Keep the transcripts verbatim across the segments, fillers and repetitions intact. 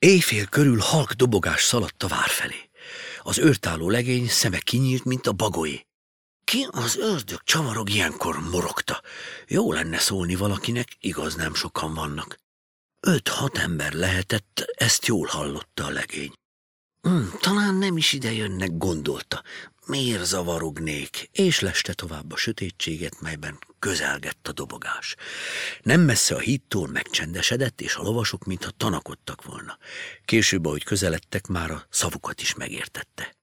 Éjfél körül halk dobogás szaladt a vár felé. Az őrtálló legény szeme kinyílt, mint a bagolyé. Ki az ördög csavarog ilyenkor, morogta. Jó lenne szólni valakinek, igaz, nem sokan vannak. Öt-hat ember lehetett, ezt jól hallotta a legény. Hmm, talán nem is ide jönnek, gondolta. Miért zavarognék? És leste tovább a sötétséget, melyben közelgett a dobogás. Nem messze a hídtól megcsendesedett, és a lovasok mintha tanakodtak volna. Később, ahogy közeledtek, már a szavukat is megértette.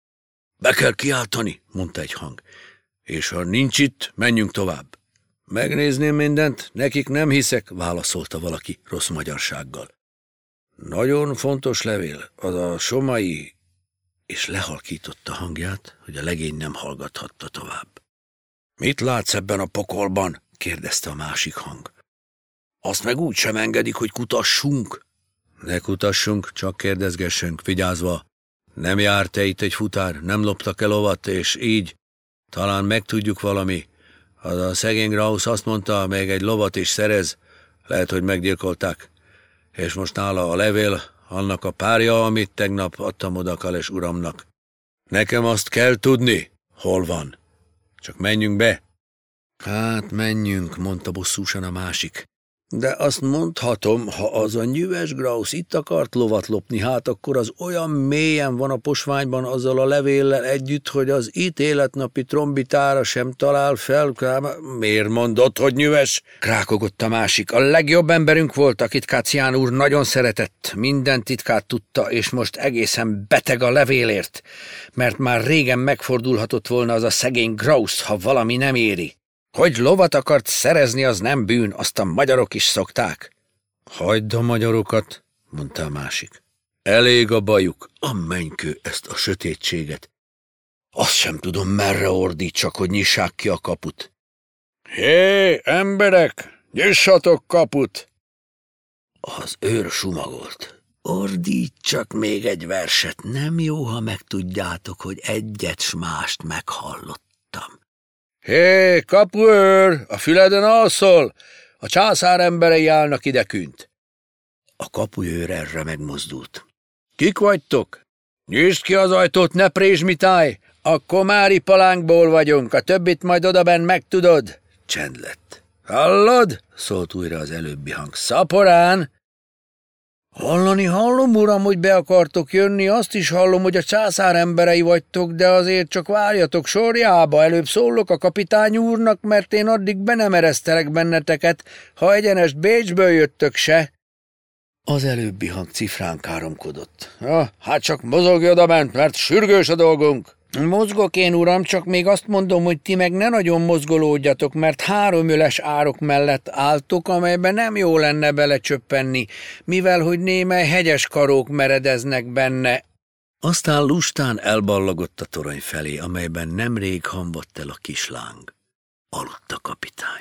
Be kell kiáltani, mondta egy hang. És ha nincs itt, menjünk tovább. Megnézném mindent, nekik nem hiszek, válaszolta valaki rossz magyarsággal. Nagyon fontos levél, az a somai, és lehalkította hangját, hogy a legény nem hallgathatta tovább. Mit látsz ebben a pokolban? kérdezte a másik hang. Azt meg úgy sem engedik, hogy kutassunk. Ne kutassunk, csak kérdezgessünk, vigyázva. Nem járt te itt egy futár, nem loptak el lovat, és így talán megtudjuk valami. Az a szegény Grausz azt mondta, még egy lovat is szerez, lehet, hogy meggyilkolták. És most nála a levél, annak a párja, amit tegnap adtam oda Kales uramnak. Nekem azt kell tudni, hol van. Csak menjünk be. Hát menjünk, mondta bosszúsan a másik. De azt mondhatom, ha az a nyüves Grausz itt akart lovat lopni, hát akkor az olyan mélyen van a posványban azzal a levéllel együtt, hogy az ítéletnapi trombitára sem talál fel. Miért mondod, hogy nyüves? Krákogott a másik. A legjobb emberünk volt, akit Kácián úr nagyon szeretett. Minden titkát tudta, és most egészen beteg a levélért, mert már régen megfordulhatott volna az a szegény Grausz, ha valami nem éri. Hogy lovat akart szerezni, az nem bűn, azt a magyarok is szokták. Hagyd a magyarokat, mondta a másik. Elég a bajuk, a mennykő ezt a sötétséget. Azt sem tudom, merre ordítsak, hogy nyissák ki a kaput. Hé, emberek, nyissatok kaput! Az őr sumagolt. Ordítsak még egy verset, nem jó, ha megtudjátok, hogy egyet s mást meghallottam. Hé, kapuőr, a füleden alszol, a császár emberei állnak idekünt. A kapuőr erre megmozdult. Kik vagytok? Nyisd ki az ajtót, ne prézsmitáj, a komári palánkból vagyunk, a többit majd odabenn megtudod. Csend lett. Hallod? Szólt újra az előbbi hang. Szaporán! Hallani hallom, uram, hogy be akartok jönni, azt is hallom, hogy a császár emberei vagytok, de azért csak várjatok sorjába, előbb szólok a kapitány úrnak, mert én addig be nem eresztelek benneteket, ha egyenest Bécsből jöttök se. Az előbbi hang cifrán káromkodott. Ja, hát csak mozogj odabent, mert sürgős a dolgunk. Mozgok én, uram, csak még azt mondom, hogy ti meg ne nagyon mozgolódjatok, mert három öles árok mellett álltok, amelyben nem jó lenne belecsöppenni, mivel hogy némely hegyes karók meredeznek benne. Aztán lustán elballagott a torony felé, amelyben nemrég hamvadt el a kisláng. Aludt a kapitány.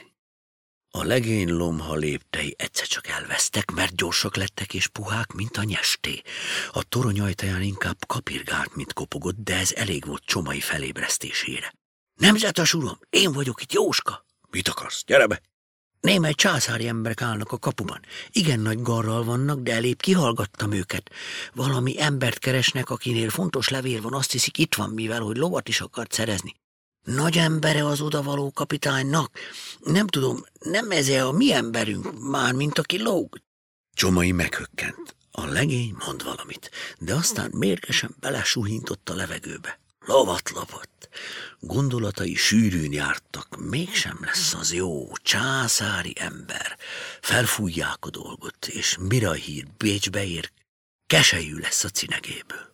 A legény lomha léptei egyszer csak elvesztek, mert gyorsak lettek és puhák, mint a nyesté. A torony ajtaján inkább kapirgált, mint kopogott, de ez elég volt Csomai felébresztésére. Nemzetes uram, én vagyok itt, Jóska. Mit akarsz? Gyere be! Némely császári emberek állnak a kapuban. Igen nagy garral vannak, de elébb kihallgattam őket. Valami embert keresnek, akinél fontos levél van, azt hiszik itt van, mivel hogy lovat is akart szerezni. Nagy embere az odavaló kapitánynak? Nem tudom, nem ez a mi emberünk, már mint aki lóg. Csomai meghökkent. A legény mond valamit, de aztán mérgesen belesuhintott a levegőbe. Lovat lopott. Gondolatai sűrűn jártak, mégsem lesz az jó, császári ember. Felfújják a dolgot, és mire a hír Bécsbe ér, keselyű lesz a cinegéből.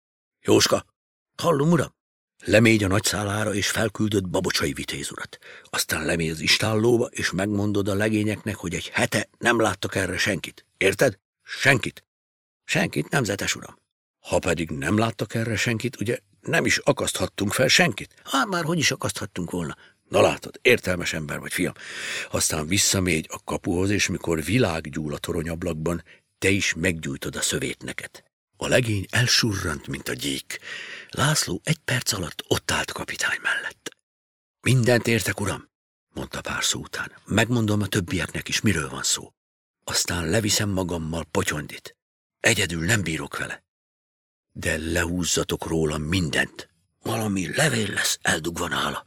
Jóska, hallom, uram? Lemégy a nagyszálára, és felküldött Babocsai vitézurat. Aztán lemégy az istállóba, és megmondod a legényeknek, hogy egy hete nem láttak erre senkit. Érted? Senkit. Senkit, nemzetes uram. Ha pedig nem láttak erre senkit, ugye nem is akaszthattunk fel senkit. Hát már hogy is akaszthattunk volna? Na látod, értelmes ember vagy, fiam. Aztán visszamégy a kapuhoz, és mikor világ gyúl a toronyablakban, te is meggyújtod a szövétneket. A legény elsurrant, mint a gyík. László egy perc alatt ott állt a kapitány mellett. Mindent értek, uram, mondta pár szó után. Megmondom a többieknek is, miről van szó. Aztán leviszem magammal Potyondit. Egyedül nem bírok vele. De lehúzzatok rólam mindent. Valami levél lesz eldugva nála.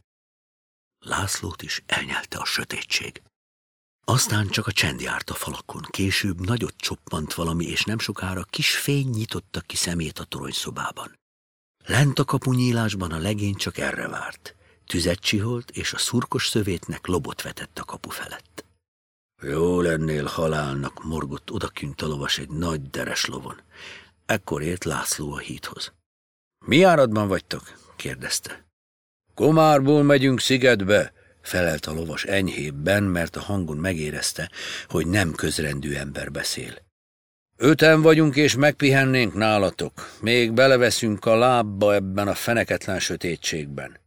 Lászlót is elnyelte a sötétség. Aztán csak a csend járt a falakon, később nagyot csoppant valami, és nem sokára kis fény nyitotta ki szemét a toronyszobában. Lent a kapunyílásban a legény csak erre várt. Tüzet csiholt, és a szurkos szövétnek lobot vetett a kapu felett. Jó lennél halálnak, morgott odakünt a lovas egy nagy deres lovon. Ekkor ért László a hídhoz. Mi áradban vagytok? kérdezte. Komárból megyünk szigetbe, felelt a lovas enyhébben, mert a hangon megérezte, hogy nem közrendű ember beszél. Öten vagyunk, és megpihennénk nálatok. Még beleveszünk a lábba ebben a feneketlen sötétségben.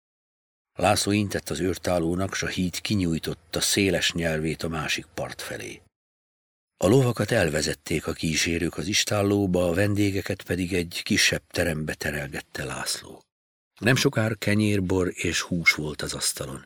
László intett az őrtállónak, s a híd kinyújtotta széles nyelvét a másik part felé. A lovakat elvezették a kísérők az istállóba, a vendégeket pedig egy kisebb terembe terelgette László. Nem sokára kenyérbor és hús volt az asztalon.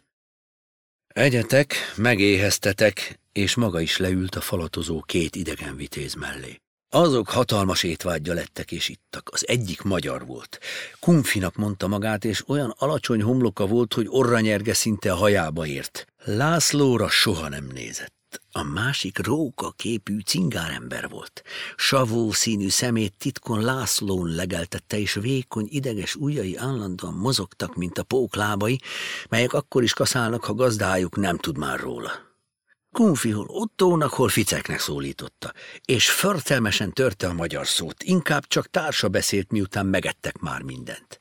Egyetek, megéheztetek, és maga is leült a falatozó két idegen vitéz mellé. Azok hatalmas étvágya lettek és ittak. Az egyik magyar volt. Kunfinak mondta magát, és olyan alacsony homloka volt, hogy orranyerge szinte a hajába ért. Lászlóra soha nem nézett. A másik róka képű cingárember volt. Savó színű szemét titkon Lászlón legeltette, és vékony, ideges ujjai állandóan mozogtak, mint a pók lábai, melyek akkor is kaszálnak, ha gazdájuk nem tud már róla. Kunfi hol Ottónak, hol Ficeknek szólította, és förtelmesen törte a magyar szót, inkább csak társa beszélt, miután megettek már mindent.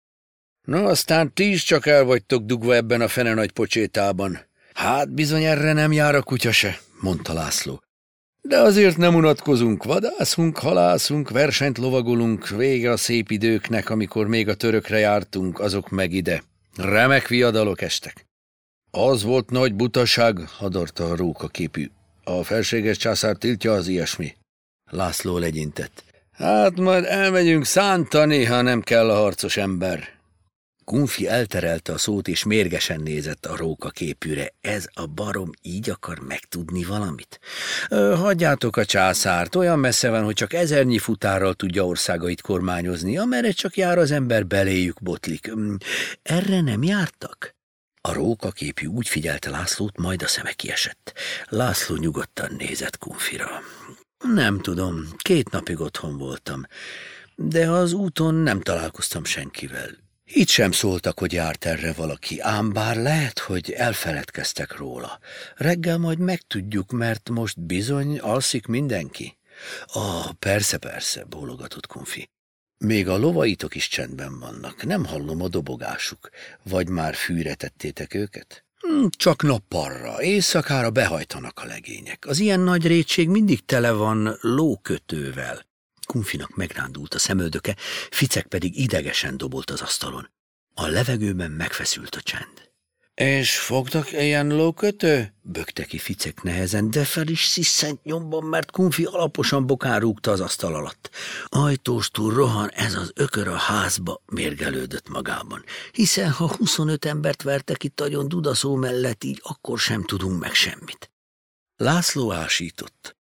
Na, aztán ti is csak el vagytok dugva ebben a fene nagy pocsétában. Hát bizony erre nem jár a kutya se, mondta László. De azért nem unatkozunk, vadászunk, halászunk, versenyt lovagolunk, vége a szép időknek, amikor még a törökre jártunk, azok meg ide. Remek viadalok estek. Az volt nagy butaság, hadorta a rókaképű. A felséges császár tiltja az ilyesmi. László legyintett. Hát majd elmegyünk szántani, ha nem kell a harcos ember. Kunfi elterelte a szót, és mérgesen nézett a rókaképűre. Ez a barom így akar megtudni valamit? Ö, hagyjátok a császárt, olyan messze van, hogy csak ezernyi futárral tudja országait kormányozni, amerre csak jár az ember, beléjük botlik. Erre nem jártak? A rókaképű úgy figyelte Lászlót, majd a szeme kiesett. László nyugodtan nézett Kunfira. Nem tudom, két napig otthon voltam, de az úton nem találkoztam senkivel. Itt sem szóltak, hogy járt erre valaki, ám bár lehet, hogy elfeledkeztek róla. Reggel majd megtudjuk, mert most bizony alszik mindenki. Ah, persze, persze, bólogatott Kunfi. Még a lovaitok is csendben vannak, nem hallom a dobogásuk. Vagy már fűre tettétek őket? Csak nappalra, éjszakára behajtanak a legények. Az ilyen nagy rétség mindig tele van lókötővel. Kunfinak megrándult a szemöldöke, Ficek pedig idegesen dobolt az asztalon. A levegőben megfeszült a csend. És fogtak ilyen lókötő? Bökte ki Ficek nehezen, de fel is sziszent nyomban, mert Kunfi alaposan bokán rúgta az asztal alatt. Ajtóstól rohan ez az ökör a házba, mérgelődött magában. Hiszen ha huszonöt embert vertek itt agyon Dudaszó mellett, így akkor sem tudunk meg semmit. László ásított.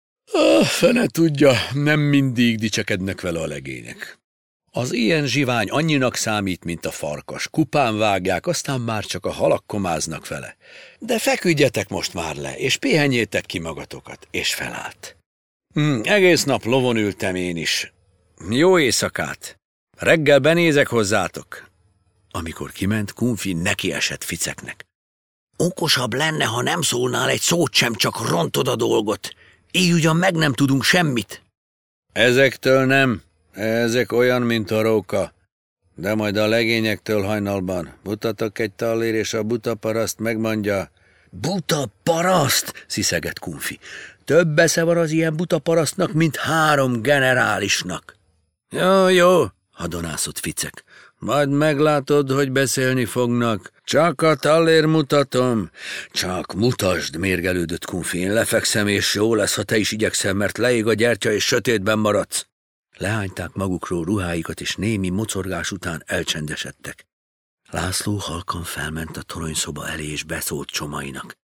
A fene tudja, nem mindig dicsekednek vele a legények. Az ilyen zsivány annyinak számít, mint a farkas. Kupán vágják, aztán már csak a halak komáznak vele. De feküdjetek most már le, és pihenjétek ki magatokat, és felállt. Hm, egész nap lovon ültem én is. Jó éjszakát! Reggel benézek hozzátok. Amikor kiment, Kunfi neki esett Ficeknek. Okosabb lenne, ha nem szólnál egy szót sem, csak rontod a dolgot. Így ugyan meg nem tudunk semmit. Ezektől nem. Ezek olyan, mint a róka. De majd a legényektől hajnalban. Mutatok egy tallér, és a buta paraszt megmondja. Buta paraszt? Sziszegett Kunfi. Több esze van az ilyen buta parasztnak, mint három generálisnak. Jó, jó, hadonászott Ficek. Majd meglátod, hogy beszélni fognak. Csak a tallér mutatom. Csak mutasd, mérgelődött Kunfi. Én lefekszem, és jó lesz, ha te is igyekszel, mert leég a gyertya, és sötétben maradsz. Lehányták magukról ruháikat, és némi mocorgás után elcsendesedtek. László halkan felment a toronyszoba elé, és beszólt Csomainak.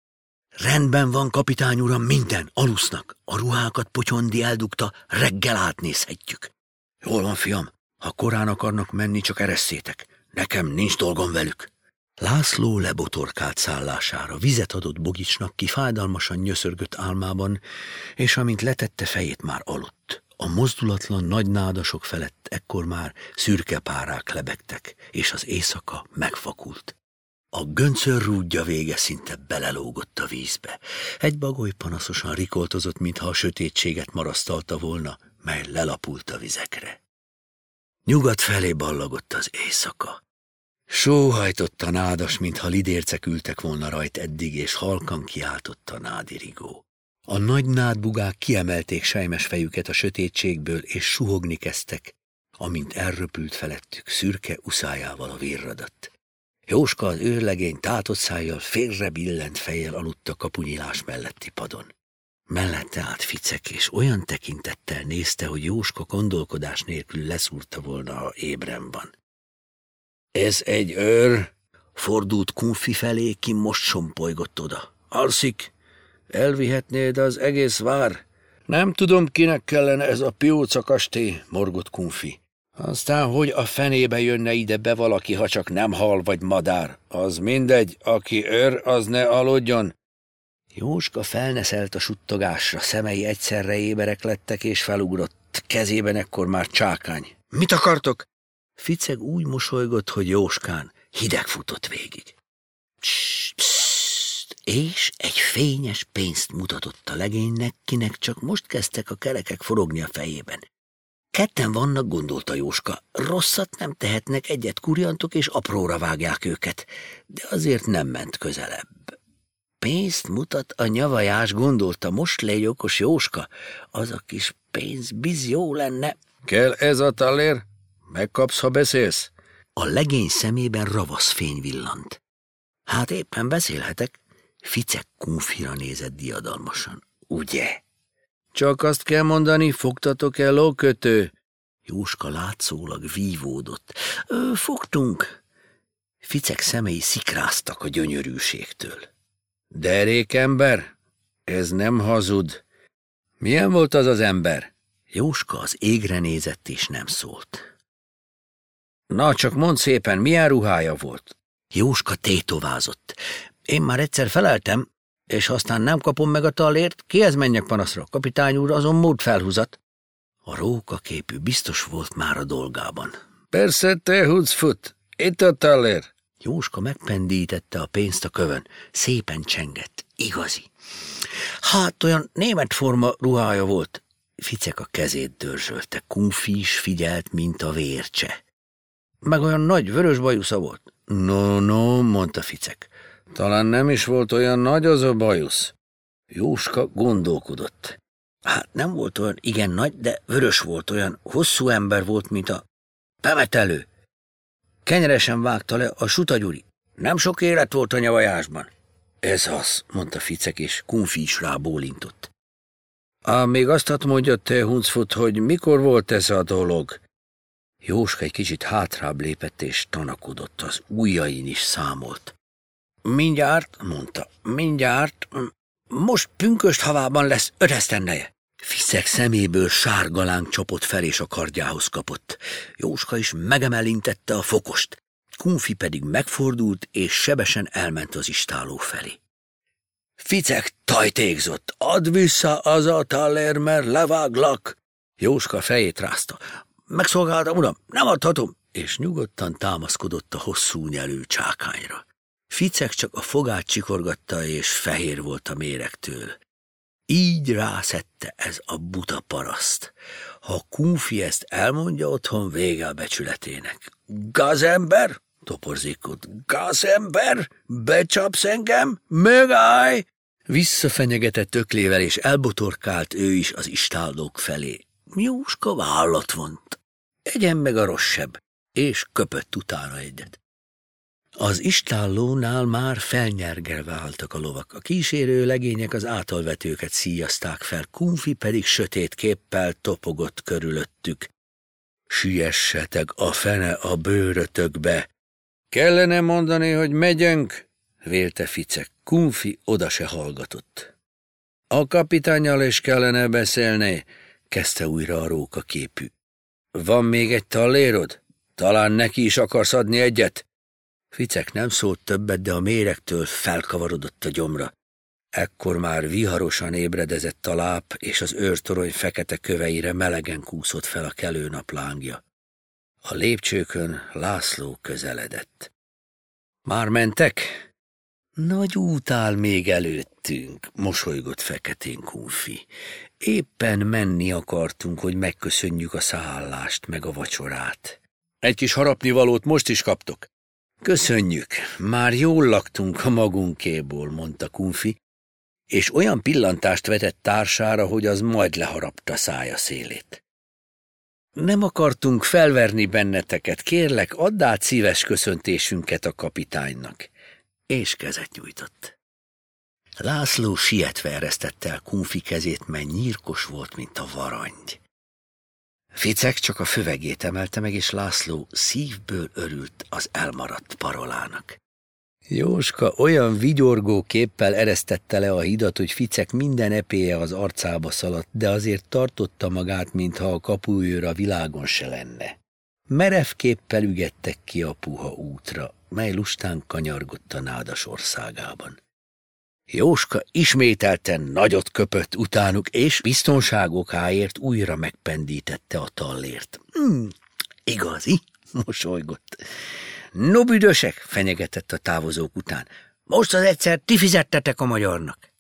Rendben van, kapitány uram, minden, alusznak. A ruhákat Potyondi eldugta, reggel átnézhetjük. Jól van, fiam, ha korán akarnak menni, csak eresszétek. Nekem nincs dolgom velük. László lebotorkált szállására, vizet adott Bogicsnak, ki fájdalmasan nyöszörgött álmában, és amint letette fejét, már aludt. A mozdulatlan nagy nádasok felett ekkor már szürke párák lebegtek, és az éjszaka megfakult. A göncör rúdja vége szinte belelógott a vízbe. Egy bagoly panaszosan rikoltozott, mintha a sötétséget marasztalta volna, mely lelapult a vizekre. Nyugat felé ballagott az éjszaka. Sóhajtott a nádas, mintha lidércek ültek volna rajt eddig, és halkan kiáltott a nádirigó. A nagy nádbugák kiemelték sejmes fejüket a sötétségből, és suhogni kezdtek, amint elröpült felettük szürke uszájával a virradat. Jóska, az őrlegény tátott szájjal, félre billent fejjel aludt a kapunyilás melletti padon. Mellette állt Ficek, és olyan tekintettel nézte, hogy Jóska gondolkodás nélkül leszúrta volna, ha ébren van. Ez egy őr, fordult Kunfi felé, ki most sompolygott oda. Alszik, elvihetnéd az egész vár? Nem tudom, kinek kellene ez a pióca kastély, morgott Kunfi. Aztán, hogy a fenébe jönne ide be valaki, ha csak nem hal vagy madár. Az mindegy, aki őr, az ne aludjon. Jóska felneszelt a suttogásra, szemei egyszerre éberek lettek, és felugrott. Kezében ekkor már csákány. Mit akartok? Ficeg úgy mosolygott, hogy Jóskán hideg futott végig. Psst, psst, és egy fényes pénzt mutatott a legénynek, kinek csak most kezdtek a kerekek forogni a fejében. Ketten vannak, gondolta Jóska, rosszat nem tehetnek, egyet kurjantok, és apróra vágják őket, de azért nem ment közelebb. Pénzt mutat a nyavajás, gondolta, most légy okos Jóska, az a kis pénz biz jó lenne. Kell ez a tallér? Megkapsz, ha beszélsz? A legény szemében ravasz fény villant. Hát éppen beszélhetek. Ficek Kunfira nézett diadalmasan. Ugye? Csak azt kell mondani, fogtatok-e lókötő? Jóska látszólag vívódott. Ö, fogtunk. Ficek szemei szikráztak a gyönyörűségtől. Derékember? Ez nem hazud. Milyen volt az az ember? Jóska az égre nézett és nem szólt. Na, csak mondd szépen, milyen ruhája volt? Jóska tétovázott. Én már egyszer feleltem, és aztán nem kapom meg a tallért, kihez menjek panaszra? Kapitány úr azon mód felhúzat. A rókaképű biztos volt már a dolgában. Persze, te hucfut, itt a tallér. Jóska megpendítette a pénzt a kövön. Szépen csengett. Igazi. Hát olyan német forma ruhája volt. Ficek a kezét dörzsölte. Kunfi is figyelt, mint a vércse. Meg olyan nagy vörös bajusza volt. No, no, mondta Ficek. Talán nem is volt olyan nagy az a bajusz. Jóska gondolkodott. Hát nem volt olyan igen nagy, de vörös volt, olyan hosszú ember volt, mint a pemetelő. Kenyeresen vágta le a Suta Gyuri. Nem sok élet volt a nyavajásban. Ez az, mondta Ficek, és Kunfi is rábólintott. Á, még azt hadd mondja, te huncfut, hogy mikor volt ez a dolog? Jóska egy kicsit hátrább lépett, és tanakodott, az ujjain is számolt. Mindjárt, mondta, mindjárt, most pünkösd havában lesz öt esztendeje. Ficek szeméből sárgaláng csapott fel, és a kardjához kapott. Jóska is megemelintette a fokost. Kunfi pedig megfordult, és sebesen elment az istáló felé. Ficek tajtékzott, add vissza az a tallér, mert leváglak. Jóska fejét rázta. Megszolgáltam, uram, nem adhatom, és nyugodtan támaszkodott a hosszú nyelű csákányra. Ficek csak a fogát csikorgatta, és fehér volt a méregtől. Így rászedte ez a buta paraszt. Ha Kunfi ezt elmondja otthon, vége a becsületének. Gazember? Toporzékott. Gazember? Becsapsz engem? Megállj! Visszafenyegetett öklével, és elbotorkált ő is az istállók felé. Jóska vállat vont. Egyen meg a rosszabb, és köpött utána egyet. Az istállónál már felnyergelve álltak a lovak. A kísérő legények az átalvetőket szíjazták fel, Kunfi pedig sötét képpel topogott körülöttük. Siessetek a fene a bőrötökbe! Kellene mondani, hogy megyünk? vélte Ficek. Kunfi oda se hallgatott. A kapitánnyal is kellene beszélni, kezdte újra a róka képű. Van még egy tallérod? Talán neki is akarsz adni egyet? Ficek nem szólt többet, de a méregtől felkavarodott a gyomra. Ekkor már viharosan ébredezett a láp, és az őrtorony fekete köveire melegen kúszott fel a kelő nap lángja. A lépcsőkön László közeledett. Már mentek? Nagy út áll még előttünk, mosolygott feketén Kunfi. Éppen menni akartunk, hogy megköszönjük a szállást meg a vacsorát. Egy kis harapnivalót most is kaptok. Köszönjük, már jól laktunk a magunkéból, mondta Kunfi, és olyan pillantást vetett társára, hogy az majd leharapta szája szélét. Nem akartunk felverni benneteket, kérlek, add át szíves köszöntésünket a kapitánynak. És kezet nyújtott. László sietve eresztette el Kunfi kezét, mely nyírkos volt, mint a varangy. Ficek csak a fövegét emelte meg, és László szívből örült az elmaradt parolának. Jóska olyan vigyorgó képpel eresztette le a hidat, hogy Ficek minden epéje az arcába szaladt, de azért tartotta magát, mintha a kapuőr a világon se lenne. Merev képpel ügettek ki a puha útra, mely lustán kanyargott a nádas országában. Jóska ismételten nagyot köpött utánuk, és biztonságokáért újra megpendítette a tallért. Hmm, igazi, mosolygott. No, büdösek, fenyegetett a távozók után. Most az egyszer ti fizettetek a magyarnak.